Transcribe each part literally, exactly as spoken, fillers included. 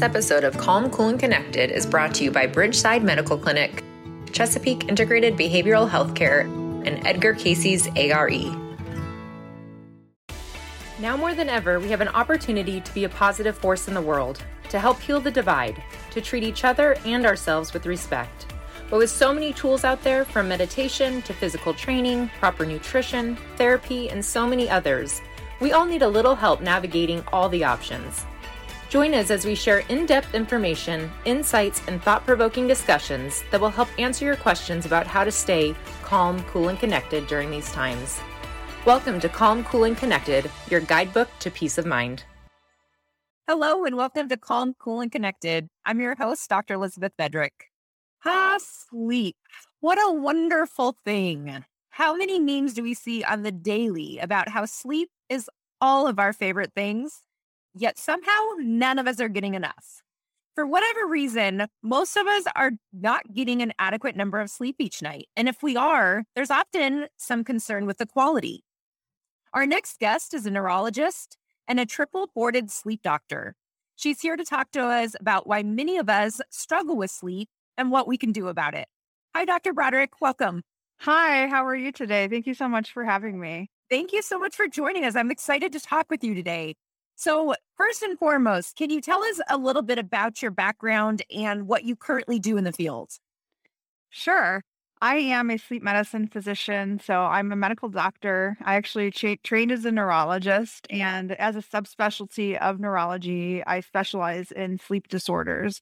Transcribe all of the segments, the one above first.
This episode of Calm, Cool, and Connected is brought to you by Bridgeside Medical Clinic, Chesapeake Integrated Behavioral Healthcare, and Edgar Cayce's A R E. Now more than ever, we have an opportunity to be a positive force in the world, to help heal the divide, to treat each other and ourselves with respect. But with so many tools out there, from meditation to physical training, proper nutrition, therapy, and so many others, we all need a little help navigating all the options. Join us as we share in-depth information, insights, and thought-provoking discussions that will help answer your questions about how to stay calm, cool, and connected during these times. Welcome to Calm, Cool, and Connected, your guidebook to peace of mind. Hello, and welcome to Calm, Cool, and Connected. I'm your host, Doctor Elizabeth Bedrick. Ah, sleep. What a wonderful thing. How many memes do we see on the daily about how sleep is all of our favorite things, yet somehow none of us are getting enough? For whatever reason, most of us are not getting an adequate number of sleep each night. And if we are, there's often some concern with the quality. Our next guest is a neurologist and a triple boarded sleep doctor. She's here to talk to us about why many of us struggle with sleep and what we can do about it. Hi, Doctor Broderick. Welcome. Hi, how are you today? Thank you so much for having me. Thank you so much for joining us. I'm excited to talk with you today. So first and foremost, can you tell us a little bit about your background and what you currently do in the field? Sure. I am a sleep medicine physician, so I'm a medical doctor. I actually tra- trained as a neurologist, and as a subspecialty of neurology, I specialize in sleep disorders.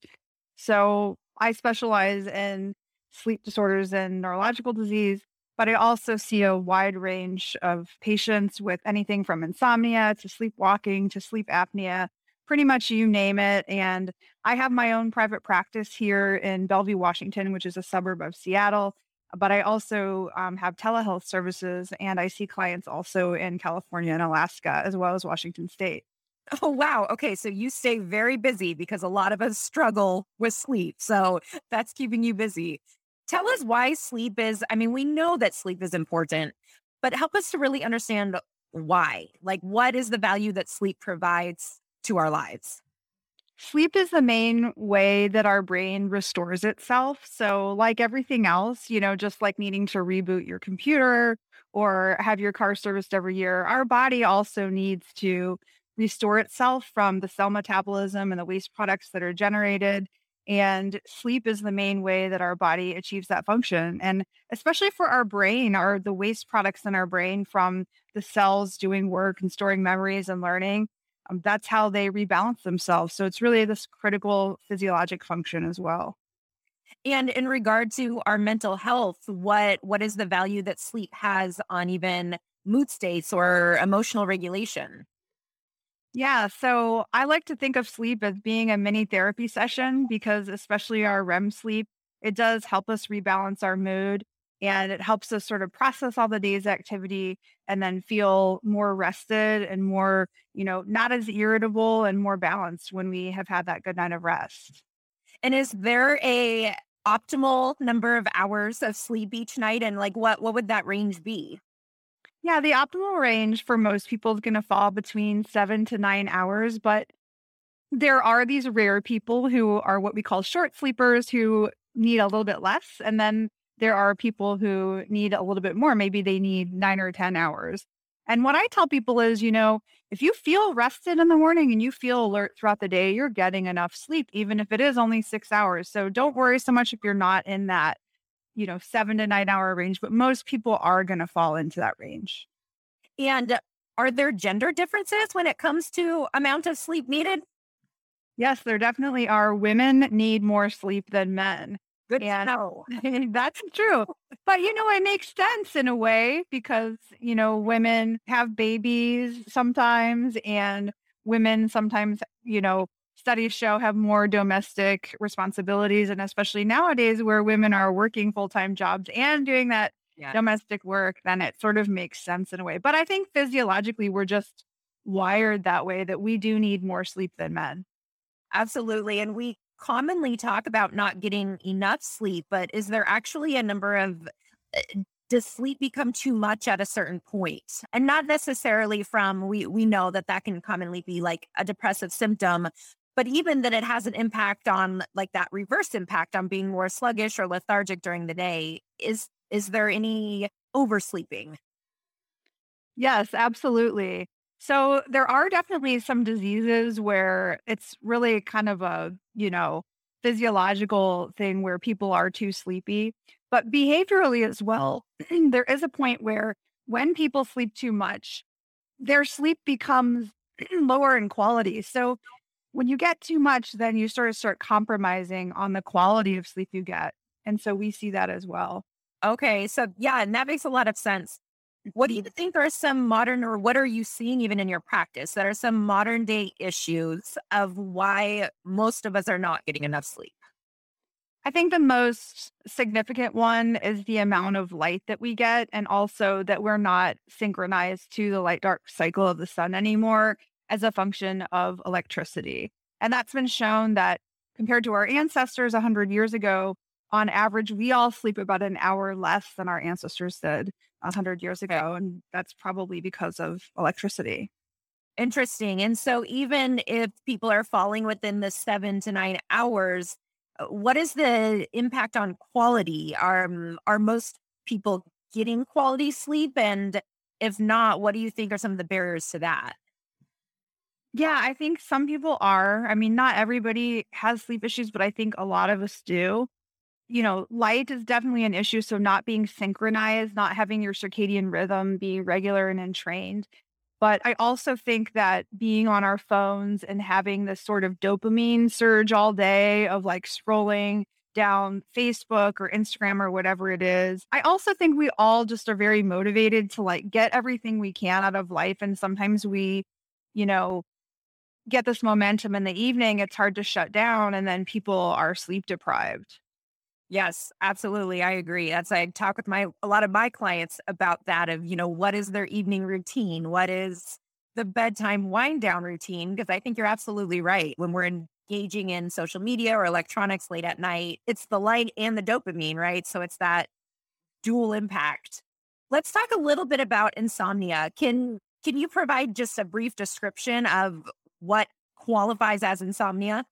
So I specialize in sleep disorders and neurological disease, but I also see a wide range of patients with anything from insomnia to sleepwalking to sleep apnea, pretty much you name it. And I have my own private practice here in Bellevue, Washington, which is a suburb of Seattle. But I also um, have telehealth services, and I see clients also in California and Alaska, as well as Washington State. Oh, wow. Okay. So you stay very busy because a lot of us struggle with sleep. So that's keeping you busy. Tell us why sleep is, I mean, we know that sleep is important, but help us to really understand why. Like, what is the value that sleep provides to our lives? Sleep is the main way that our brain restores itself. So, like everything else, you know, just like needing to reboot your computer or have your car serviced every year, our body also needs to restore itself from the cell metabolism and the waste products that are generated. And sleep is the main way that our body achieves that function. And especially for our brain, are the waste products in our brain from the cells doing work and storing memories and learning. Um, that's how they rebalance themselves. So it's really this critical physiologic function as well. And in regard to our mental health, what what is the value that sleep has on even mood states or emotional regulation? Yeah, so I like to think of sleep as being a mini therapy session because, especially our R E M sleep, it does help us rebalance our mood, and it helps us sort of process all the day's activity and then feel more rested and more, you know, not as irritable and more balanced when we have had that good night of rest. And is there a optimal number of hours of sleep each night? And like what what would that range be? Yeah, the optimal range for most people is going to fall between seven to nine hours, but there are these rare people who are what we call short sleepers who need a little bit less. And then there are people who need a little bit more. Maybe they need nine or ten hours. And what I tell people is, you know, if you feel rested in the morning and you feel alert throughout the day, you're getting enough sleep, even if it is only six hours. So don't worry so much if you're not in that, you know, seven to nine hour range, but most people are going to fall into that range. And are there gender differences when it comes to amount of sleep needed? Yes, there definitely are. Women need more sleep than men. Good And to know. that's true. But, you know, it makes sense in a way because, you know, women have babies sometimes, and women sometimes, you know, studies show have more domestic responsibilities. And especially nowadays where women are working full-time jobs and doing that Yeah. domestic work, then it sort of makes sense in a way. But I think physiologically, we're just wired that way that we do need more sleep than men. Absolutely. And we commonly talk about not getting enough sleep, but is there actually a number of, uh, does sleep become too much at a certain point? And not necessarily from, we, we know that that can commonly be like a depressive symptom, But even that it has an impact on like that reverse impact on being more sluggish or lethargic during the day. Is is there any oversleeping? Yes, absolutely. So there are definitely some diseases where it's really kind of a, you know, physiological thing where people are too sleepy, but behaviorally as well. There is a point where when people sleep too much, their sleep becomes lower in quality. So when you get too much, then you sort of start compromising on the quality of sleep you get. And so we see that as well. Okay, so yeah, and that makes a lot of sense. What do you think are some modern, or what are you seeing even in your practice that are some modern day issues of why most of us are not getting enough sleep? I think the most significant one is the amount of light that we get, and also that we're not synchronized to the light dark cycle of the sun anymore as a function of electricity. And that's been shown that compared to our ancestors one hundred years ago, on average, we all sleep about an hour less than our ancestors did one hundred years Okay. ago. And that's probably because of electricity. Interesting. And so, even if people are falling within the seven to nine hours, uh, what is the impact on quality? Are, um, are most people getting quality sleep? And if not, what do you think are some of the barriers to that? Yeah, I think some people are. I mean, not everybody has sleep issues, but I think a lot of us do. You know, light is definitely an issue. So, not being synchronized, not having your circadian rhythm be regular and entrained. But I also think that being on our phones and having this sort of dopamine surge all day of like scrolling down Facebook or Instagram or whatever it is. I also think we all just are very motivated to like get everything we can out of life. And sometimes we, you know, get this momentum in the evening. It's hard to shut down. And then people are sleep deprived. Yes, absolutely. I agree. That's I talk with my a lot of my clients about that of, you know, what is their evening routine? What is the bedtime wind down routine? Because I think you're absolutely right. When we're engaging in social media or electronics late at night, it's the light and the dopamine, right? So it's that dual impact. Let's talk a little bit about insomnia. Can can you provide just a brief description of what qualifies as insomnia?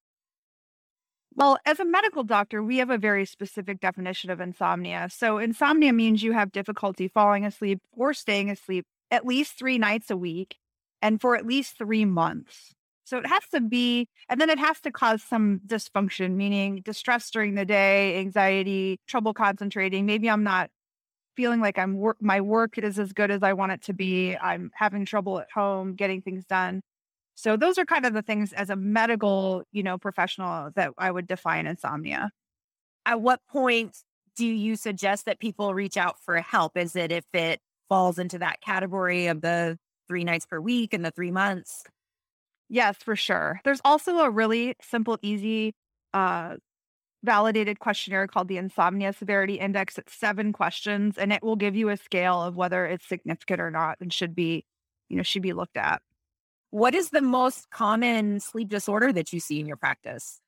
Well, as a medical doctor, we have a very specific definition of insomnia. So, insomnia means you have difficulty falling asleep or staying asleep at least three nights a week and for at least three months. So, it has to be, and then it has to cause some dysfunction, meaning distress during the day, anxiety, trouble concentrating. Maybe I'm not feeling like I'm work, my work is as good as I want it to be. I'm having trouble at home getting things done. So those are kind of the things as a medical, you know, professional that I would define insomnia. At what point do you suggest that people reach out for help? Is it if it falls into that category of the three nights per week and the three months? Yes, for sure. There's also a really simple, easy, uh, validated questionnaire called the Insomnia Severity Index. It's seven questions, and it will give you a scale of whether it's significant or not and should be, you know, should be looked at. What is the most common sleep disorder that you see in your practice?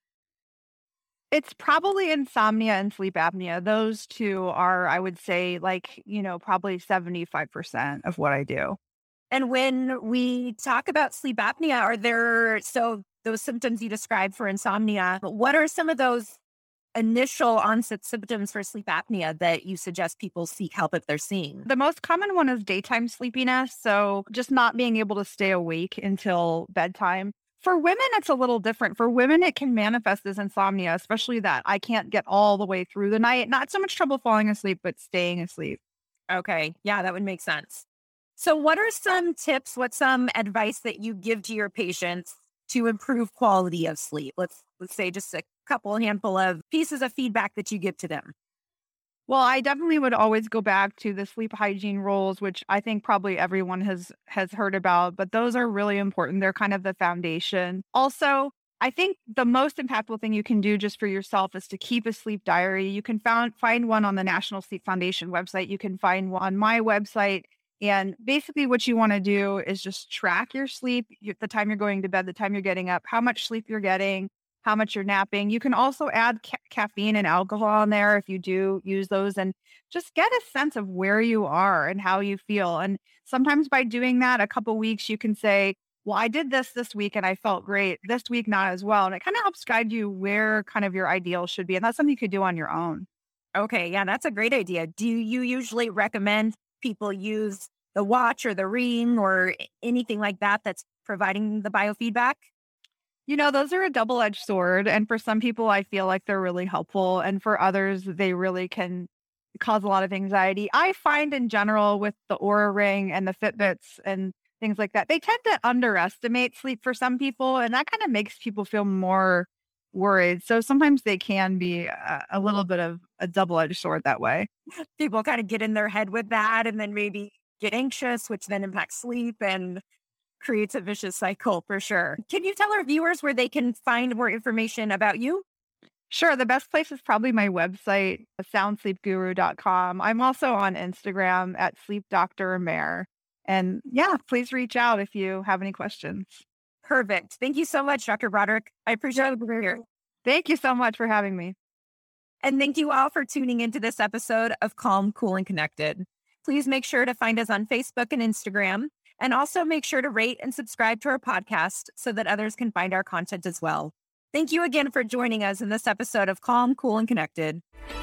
It's probably insomnia and sleep apnea. Those two are, I would say, like, you know, probably seventy-five percent of what I do. And when we talk about sleep apnea, are there, so those symptoms you described for insomnia, what are some of those initial onset symptoms for sleep apnea that you suggest people seek help if they're seeing? The most common one is daytime sleepiness. So just not being able to stay awake until bedtime. For women, it's a little different. For women, it can manifest as insomnia, especially that I can't get all the way through the night. Not so much trouble falling asleep, but staying asleep. Okay. Yeah, that would make sense. So what are some tips? What's some advice that you give to your patients to improve quality of sleep? Let's let's say just a couple handful of pieces of feedback that you give to them. Well, I definitely would always go back to the sleep hygiene rules, which I think probably everyone has has heard about, but those are really important. They're kind of the foundation. Also, I think the most impactful thing you can do just for yourself is to keep a sleep diary. You can found, find one on the National Sleep Foundation website. You can find one on my website. And basically what you want to do is just track your sleep, you- the time you're going to bed, the time you're getting up, how much sleep you're getting, how much you're napping. You can also add ca- caffeine and alcohol in there if you do use those, and just get a sense of where you are and how you feel. And sometimes by doing that a couple weeks, you can say, well, I did this this week and I felt great. This week, not as well. And it kind of helps guide you where kind of your ideal should be. And that's something you could do on your own. Okay, yeah, that's a great idea. Do you usually recommend people use the watch or the ring or anything like that that's providing the biofeedback? You know, those are a double-edged sword. And for some people, I feel like they're really helpful. And for others, they really can cause a lot of anxiety. I find in general with the Oura Ring and the Fitbits and things like that, they tend to underestimate sleep for some people. And that kind of makes people feel more worried. So sometimes they can be a, a little bit of a double-edged sword that way. People kind of get in their head with that and then maybe get anxious, which then impacts sleep and creates a vicious cycle for sure. Can you tell our viewers where they can find more information about you? Sure. The best place is probably my website, sound sleep guru dot com. I'm also on Instagram at sleep doctor Mare. And yeah, please reach out if you have any questions. Perfect. Thank you so much, Doctor Broderick. I appreciate it being here. Thank you so much for having me. And thank you all for tuning into this episode of Calm, Cool, and Connected. Please make sure to find us on Facebook and Instagram, and also make sure to rate and subscribe to our podcast so that others can find our content as well. Thank you again for joining us in this episode of Calm, Cool, and Connected.